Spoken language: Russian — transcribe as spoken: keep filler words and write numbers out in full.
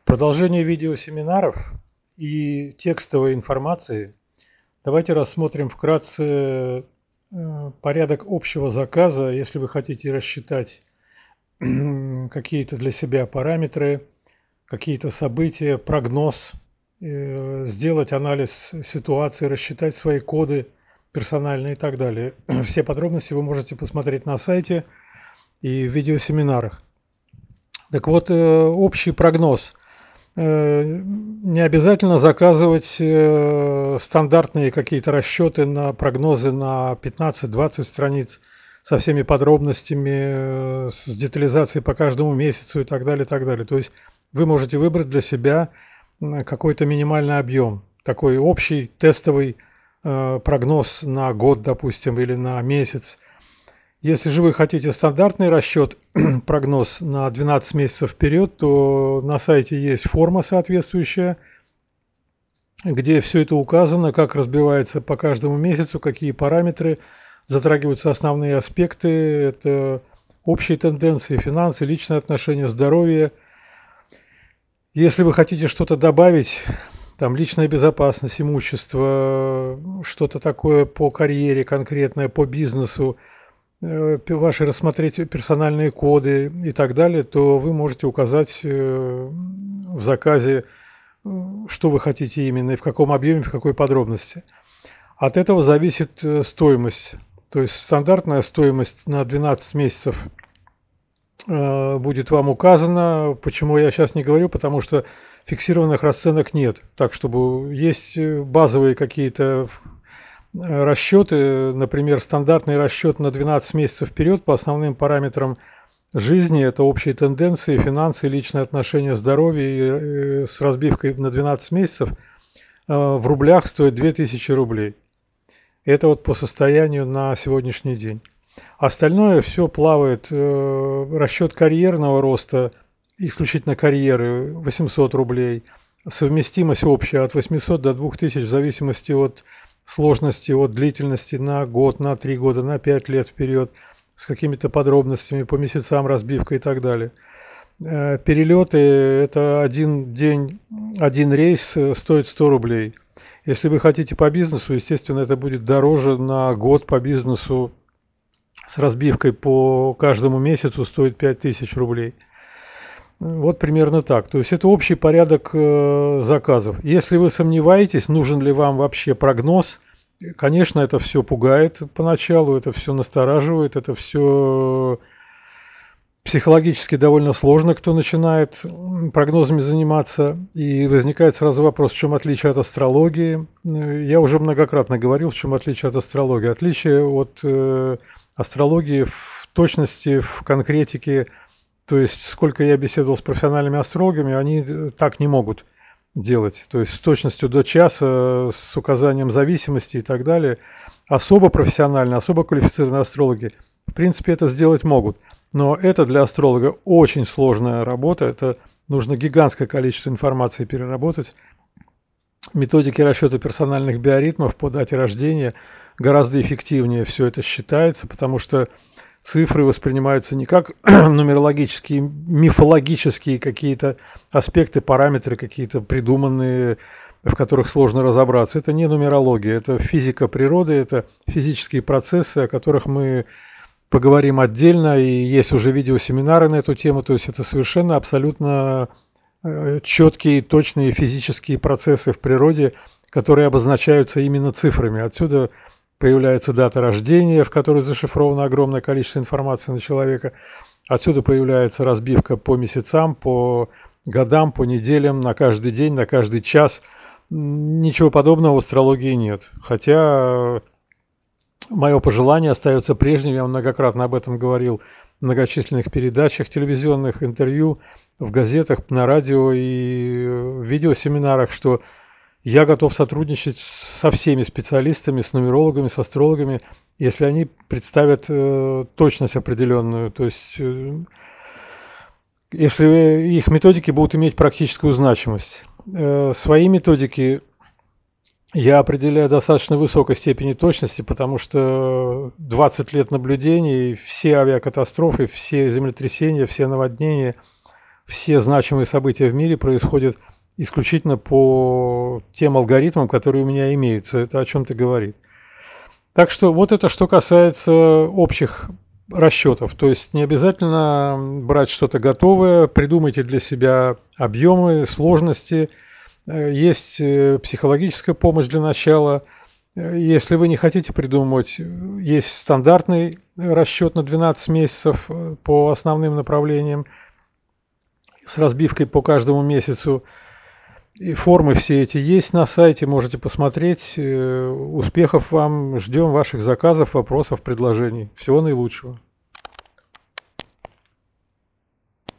Продолжение видеосеминаров и текстовой информации. Давайте рассмотрим вкратце э, порядок общего заказа, если вы хотите рассчитать какие-то для себя параметры, какие-то события, прогноз, э, сделать анализ ситуации, рассчитать свои коды персональные и так далее. Все подробности вы можете посмотреть на сайте и в видеосеминарах. Так вот, э, общий прогноз. Не обязательно заказывать стандартные какие-то расчеты на прогнозы на пятнадцать-двадцать страниц со всеми подробностями, с детализацией по каждому месяцу и так далее, и так далее. То есть вы можете выбрать для себя какой-то минимальный объем, такой общий тестовый прогноз на год, допустим, или на месяц. Если же вы хотите стандартный расчет, прогноз на двенадцать месяцев вперед, то на сайте есть форма соответствующая, где все это указано, как разбивается по каждому месяцу, какие параметры, затрагиваются основные аспекты, это общие тенденции, финансы, личные отношения, здоровье. Если вы хотите что-то добавить, там личная безопасность, имущество, что-то такое по карьере конкретное, по бизнесу, ваши рассмотреть персональные коды и так далее, то вы можете указать в заказе, что вы хотите именно и в каком объеме, в какой подробности. От этого зависит стоимость. То есть стандартная стоимость на двенадцать месяцев будет вам указана. Почему я сейчас не говорю? Потому что фиксированных расценок нет. Так, чтобы есть базовые какие-то расчеты, например, стандартный расчет на двенадцать месяцев вперед по основным параметрам жизни, это общие тенденции, финансы, личные отношения, здоровье с разбивкой на двенадцать месяцев, в рублях стоит две тысячи рублей. Это вот по состоянию на сегодняшний день. Остальное все плавает. Расчет карьерного роста, исключительно карьеры, восемьсот рублей. Совместимость общая от восьмисот до двух тысяч в зависимости от сложности, от длительности на год, на три года, на пять лет вперед, с какими-то подробностями по месяцам, разбивка и так далее. Перелеты – это один день, один рейс стоит сто рублей. Если вы хотите по бизнесу, естественно, это будет дороже на год по бизнесу с разбивкой по каждому месяцу стоит пять тысяч рублей. Вот примерно так. То есть это общий порядок э, заказов. Если вы сомневаетесь, нужен ли вам вообще прогноз, конечно, это все пугает поначалу, это все настораживает, это все психологически довольно сложно, кто начинает прогнозами заниматься. И возникает сразу вопрос, в чем отличие от астрологии. Я уже многократно говорил, в чем отличие от астрологии. Отличие от э, астрологии в точности, в конкретике. То есть, сколько я беседовал с профессиональными астрологами, они так не могут делать. То есть, с точностью до часа, с указанием зависимости и так далее. Особо профессиональные, особо квалифицированные астрологи, в принципе, это сделать могут. Но это для астролога очень сложная работа. Это нужно гигантское количество информации переработать. Методики расчета персональных биоритмов по дате рождения гораздо эффективнее все это считается, потому что цифры воспринимаются не как нумерологические, мифологические какие-то аспекты, параметры какие-то придуманные, в которых сложно разобраться. Это не нумерология, это физика природы, это физические процессы, о которых мы поговорим отдельно, и есть уже видеосеминары на эту тему. То есть это совершенно абсолютно четкие, точные физические процессы в природе, которые обозначаются именно цифрами. Отсюда появляется дата рождения, в которой зашифровано огромное количество информации на человека. Отсюда появляется разбивка по месяцам, по годам, по неделям, на каждый день, на каждый час. Ничего подобного в астрологии нет. Хотя мое пожелание остается прежним, я многократно об этом говорил в многочисленных передачах, телевизионных, интервью, в газетах, на радио и в видеосеминарах, что я готов сотрудничать со всеми специалистами, с нумерологами, с астрологами, если они представят э, точность определенную. То есть, э, если их методики будут иметь практическую значимость. Э, свои методики я определяю достаточно высокой степени точности, потому что двадцать лет наблюдений, все авиакатастрофы, все землетрясения, все наводнения, все значимые события в мире происходят исключительно по тем алгоритмам, которые у меня имеются. Это о чем-то говорит. Так что вот это что касается общих расчетов. То есть не обязательно брать что-то готовое, придумайте для себя объемы, сложности. Есть психологическая помощь для начала. Если вы не хотите придумывать, есть стандартный расчет на двенадцать месяцев по основным направлениям с разбивкой по каждому месяцу. И формы все эти есть на сайте, можете посмотреть. Успехов вам, ждем ваших заказов, вопросов, предложений. Всего наилучшего.